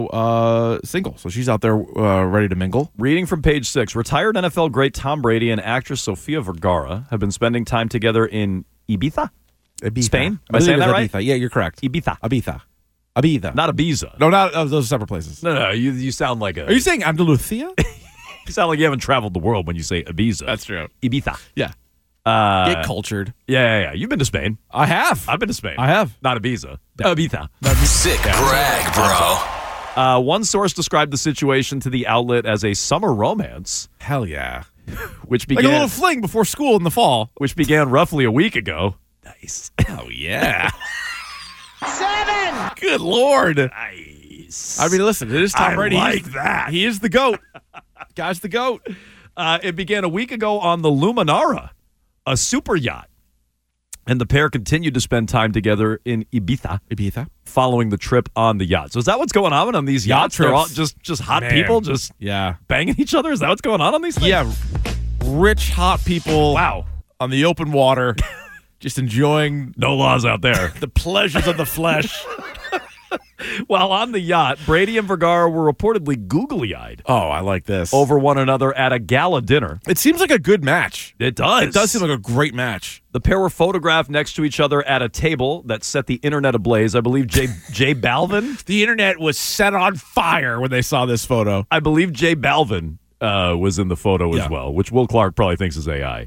now single. So she's out there ready to mingle. Reading from page 6, retired NFL great Tom Brady and actress Sofia Vergara have been spending time together in Ibiza? Spain? Am I saying that right? Ibiza. Yeah, you're correct. Ibiza. Ibiza. Not Ibiza. No, not those are separate places. No, you sound like a... Are you saying Andalusia? You sound like you haven't traveled the world when you say Ibiza. That's true. Ibiza. Yeah. Get cultured. Yeah. You've been to Spain. I have. I've been to Spain. I have. Not Ibiza. Ibiza. Sick brag, bro. One source described the situation to the outlet as a summer romance, Hell yeah. which Like began a little fling before school in the fall. which began roughly a week ago. Nice. Oh, yeah. 7. Good Lord. Nice. I mean, listen, it is Tom I Brady. like that. He is the GOAT. Guy's the GOAT. It began a week ago on the Luminara, a super yacht. And the pair continued to spend time together in Ibiza following the trip on the yacht. So is that what's going on these Yacht yachts? They're all trips. just hot Man. people just Yeah. banging each other? Is that what's going on these things? Yeah. Rich, hot people. Wow. On the open water. Just enjoying No laws out there. the pleasures of the flesh. While on the yacht, Brady and Vergara were reportedly googly-eyed Oh, I like this. over one another at a gala dinner. It seems like a good match. It does. It does seem like a great match. The pair were photographed next to each other at a table that set the internet ablaze. I believe Jay Balvin. The internet was set on fire when they saw this photo. I believe Jay Balvin was in the photo as Yeah. well, which Will Clark probably thinks is AI.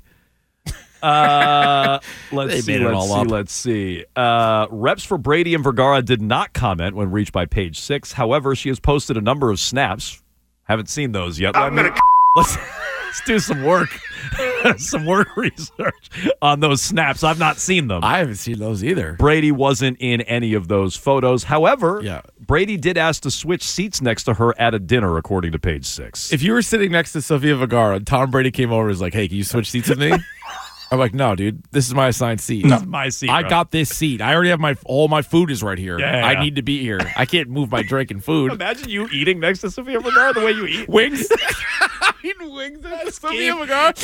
Let's see. Reps for Brady and Vergara did not comment when reached by page 6. However, she has posted a number of snaps. Haven't seen those yet. Let's do some work. Some work research on those snaps. I've not seen them. I haven't seen those either. Brady wasn't in any of those photos. However, Yeah. Brady did ask to switch seats next to her at a dinner, according to page 6. If you were sitting next to Sofia Vergara and Tom Brady came over and was like, hey, can you switch seats with me? I'm like, no, dude, this is my assigned seat. This is my seat, I bro. got this seat. I already have all my food is right here. Yeah. I need to be here. I can't move my drink and food. Imagine you eating next to Sofia Vergara the way you eat. Wings. Eating wings at Sofia Vergara.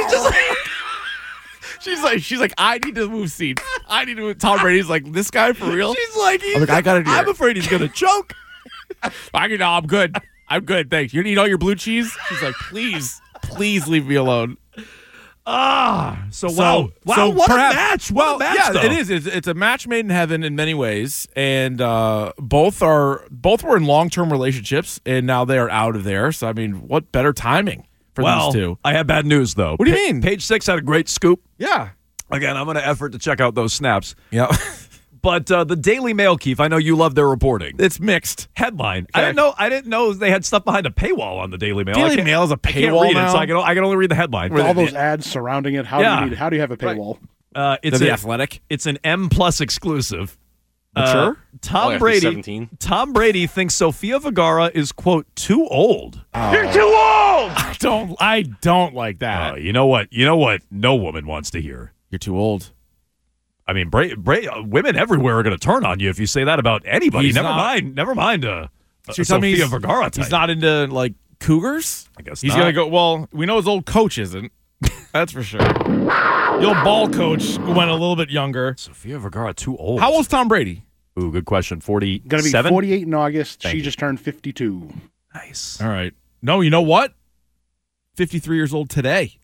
She's like, I need to move seats. I need to move. Tom Brady's like, this guy for real? She's like, I'm like, I gotta do I'm it. afraid he's going to choke. I'm good. I'm good. Thanks. You're gonna eat all your blue cheese? She's like, please leave me alone. So what perhaps, a match. What a match, yeah, though. it is. It's a match made in heaven in many ways, and both were in long-term relationships, and now they are out of there. So I mean, what better timing for these two? I have bad news, though. What do you mean? Page 6 had a great scoop. Yeah. Again, I'm going to effort to check out those snaps. Yeah. But the Daily Mail, Keefe, I know you love their reporting. It's mixed. Headline. Okay. I didn't know they had stuff behind a paywall on the Daily Mail. Daily Mail is a I can't paywall read now? it, so I can only read the headline. With all those ads surrounding it, how do you have a paywall? It's The Athletic. It's an M+ exclusive. Mature? Tom Brady. 17. Tom Brady thinks Sofia Vergara is, quote, too old. You're too old. I don't like that. You know what? You know what? No woman wants to hear. You're too old. I mean, women everywhere are going to turn on you if you say that about anybody. Never mind. Sofia Vergara type. He's not into like cougars. I guess he's not. gonna go. Well, we know his old coach isn't. That's for sure. The old ball coach went a little bit younger. Sofia Vergara too old. How old's Tom Brady? Ooh, good question. 47? Going to be 48 in August. Thank she you. just turned 52. Nice. All right. No, you know what? 53 years old today.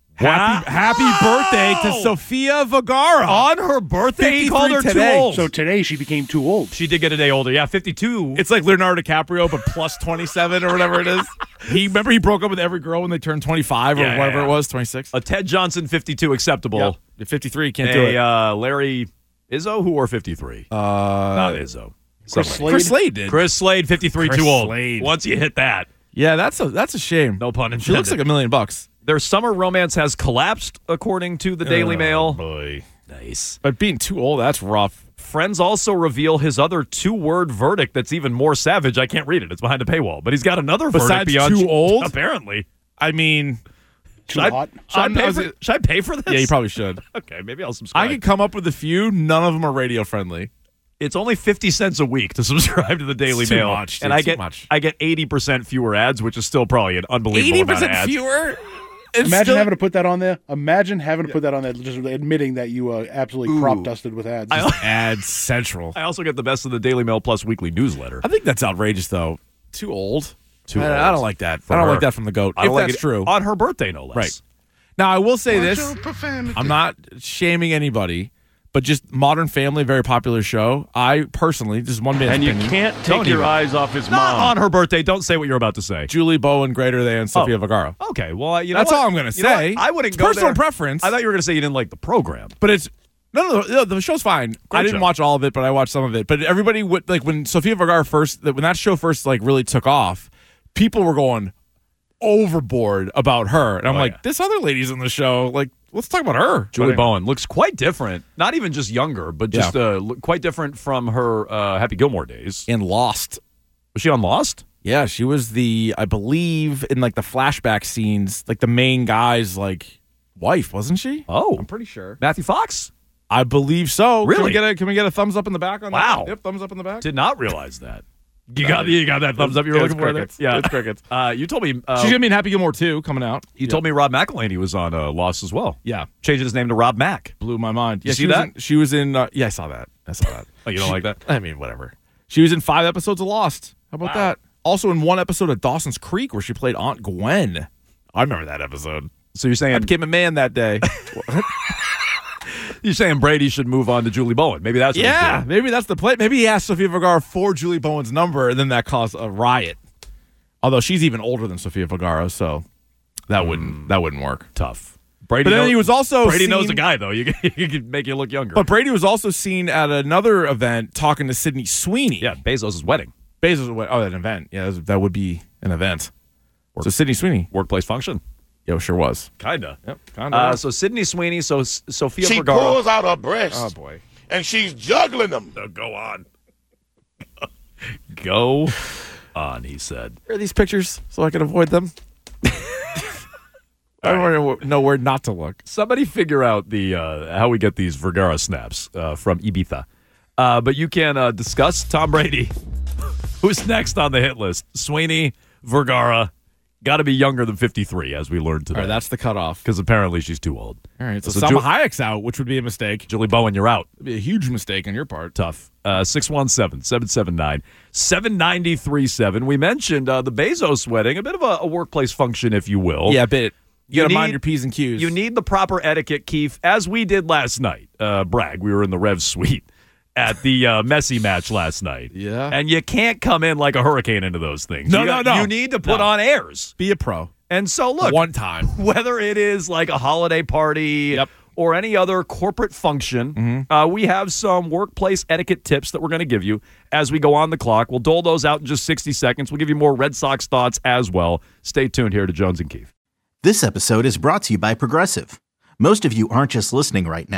Happy birthday to Sofia Vergara. On her birthday, he called her today. too old. So today she became too old. She did get a day older. Yeah, 52. It's like Leonardo DiCaprio, but plus 27 or whatever it is. He broke up with every girl when they turned 25 or whatever it was, 26. A Ted Johnson 52 acceptable. Yep. 53, you can't do it. Larry Izzo, who wore 53? Not Izzo. Chris Slade did. Chris Slade, 53, Chris too old. Slade. Once you hit that. Yeah, that's a shame. No pun intended. She looks like $1 million. Their summer romance has collapsed, according to the Daily Mail. Boy. Nice. But being too old, that's rough. Friends also reveal his other 2-word verdict that's even more savage. I can't read it. It's behind a paywall. But he's got another verdict beyond too old? Apparently. I mean, Too hot. Should I pay for this? Yeah, you probably should. Okay, maybe I'll subscribe. I can come up with a few. None of them are radio friendly. It's only 50 cents a week to subscribe to the Daily Too Mail. much, dude, and I too get much. I get 80% fewer ads, which is still probably an unbelievable amount of 80% ads. fewer? Imagine having to put that on there. Imagine having to put that on there, just admitting that you absolutely crop dusted with ads. Ads Central. I also get the best of the Daily Mail Plus weekly newsletter. I think that's outrageous, though. Too old. Too old. I don't like that. I don't like that from the GOAT. I don't If like that's it true. on her birthday, no less. Right. Now, I will say this. I'm not shaming anybody, but just Modern Family, very popular show. I personally, this is one man's opinion. And you can't take your eyes off his Not mom. on her birthday. Don't say what you're about to say. Julie Bowen greater than Sofia Vergara. Okay, well, you know That's what? all I'm going to You know say. what? I wouldn't It's go personal there. preference. I thought you were going to say you didn't like the program. But it's no, the show's fine. Great I didn't show. watch all of it, but I watched some of it. But everybody would like when Sofia Vergara when that show first like really took off, people were going overboard about her, and I'm like, this other lady's in the show. Like, let's talk about her. Julie Bowen looks quite different. Not even just younger, but just quite different from her Happy Gilmore days. In Lost. Was she on Lost? Yeah, she was I believe, in like the flashback scenes, like the main guy's like wife, wasn't she? Oh, I'm pretty sure. Matthew Fox? I believe so. Really? Can we get a thumbs up in the back on Wow. that? Yep, thumbs up in the back. Did not realize that. You got that thumbs up you were It's looking for there? crickets. It's crickets. You told me She's gonna be in Happy Gilmore 2 coming out. You told me Rob McElhaney was on Lost as well. Yeah, changing his name to Rob Mack. Blew my mind. You see that? She was in. Yeah, I saw that. Oh, you don't like that? I mean, whatever. She was in 5 episodes of Lost. How about that? Also in 1 episode of Dawson's Creek where she played Aunt Gwen. I remember that episode. So you're saying I became a man that day. You're saying Brady should move on to Julie Bowen? Maybe that's what he's doing. Maybe that's the play. Maybe he asked Sofia Vergara for Julie Bowen's number, and then that caused a riot. Although she's even older than Sofia Vergara, so that wouldn't work. Tough. Brady. But then he was also Brady knows seen- the guy though. You can make you look younger. But Brady was also seen at another event talking to Sydney Sweeney. Yeah, Bezos' wedding. An event. Yeah, that would be an event. So Sydney Sweeney. Workplace function. Yeah, it sure was. Kinda. Yep, kinda. So Sydney Sweeney. So Sofia She Vergara. pulls out her breast. Oh boy. And she's juggling them. Go on. Go on, he said. Where are these pictures so I can avoid them? I don't know where not to look. Somebody figure out the how we get these Vergara snaps from Ibiza. But you can discuss Tom Brady. Who's next on the hit list? Sweeney, Vergara. Got to be younger than 53, as we learned today. All right, that's the cutoff. Because apparently she's too old. All right, so Salma Hayek's out, which would be a mistake. Julie Bowen, you're out. It'd be a huge mistake on your part. Tough. 617-779-7937. We mentioned the Bezos wedding, a bit of a workplace function, if you will. Yeah, a bit. You got to mind your P's and Q's. You need the proper etiquette, Keith, as we did last night. Bragg, we were in the Rev suite at the Messi match last night. Yeah. And you can't come in like a hurricane into those things. No. You need to put on airs. Be a pro. And so, look. One time. Whether it is like a holiday party or any other corporate function, we have some workplace etiquette tips that we're going to give you as we go on the clock. We'll dole those out in just 60 seconds. We'll give you more Red Sox thoughts as well. Stay tuned here to Jones and Keith. This episode is brought to you by Progressive. Most of you aren't just listening right now.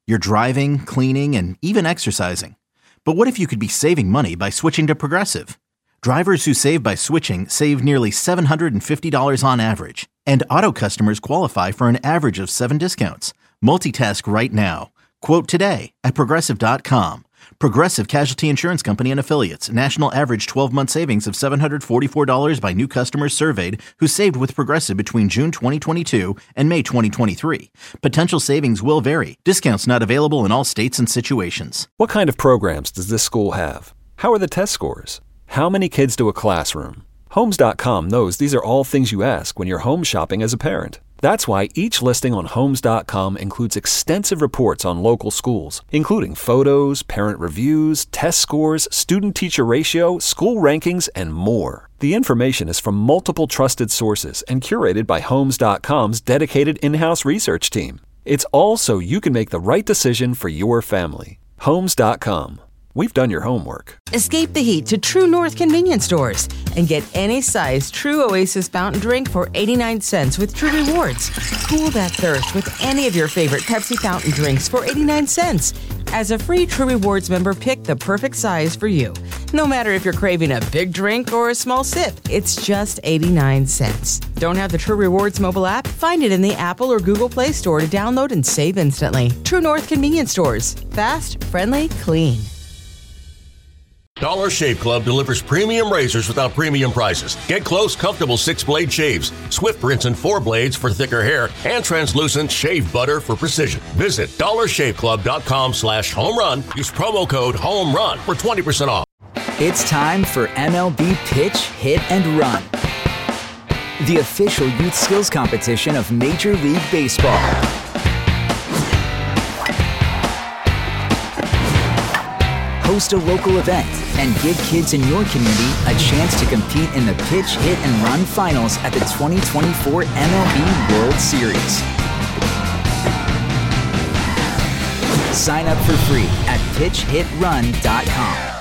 You're driving, cleaning, and even exercising. But what if you could be saving money by switching to Progressive? Drivers who save by switching save nearly $750 on average, and auto customers qualify for an average of 7 discounts. Multitask right now. Quote today at Progressive.com. Progressive Casualty Insurance Company and Affiliates. National average 12-month savings of $744 by new customers surveyed who saved with Progressive between June 2022 and May 2023. Potential savings will vary. Discounts not available in all states and situations. What kind of programs does this school have? How are the test scores? How many kids do a classroom? Homes.com knows these are all things you ask when you're home shopping as a parent. That's why each listing on Homes.com includes extensive reports on local schools, including photos, parent reviews, test scores, student-teacher ratio, school rankings, and more. The information is from multiple trusted sources and curated by Homes.com's dedicated in-house research team. It's all so you can make the right decision for your family. Homes.com. We've done your homework. Escape the heat to True North convenience stores and get any size True Oasis fountain drink for 89 cents with True Rewards. Cool that thirst with any of your favorite Pepsi fountain drinks for 89 cents. As a free True Rewards member, pick the perfect size for you. No matter if you're craving a big drink or a small sip, it's just 89 cents. Don't have the True Rewards mobile app? Find it in the Apple or Google Play Store to download and save instantly. True North convenience stores. Fast, friendly, clean. Dollar Shave Club delivers premium razors without premium prices. Get close, comfortable 6-blade shaves, swift rinse and 4 blades for thicker hair, and translucent shave butter for precision. Visit dollarshaveclub.com/homerun. Use promo code HOMERUN for 20% off. It's time for MLB Pitch, Hit, and Run, the official youth skills competition of Major League Baseball. Host a local event and give kids in your community a chance to compete in the Pitch, Hit, and Run finals at the 2024 MLB World Series. Sign up for free at pitchhitrun.com.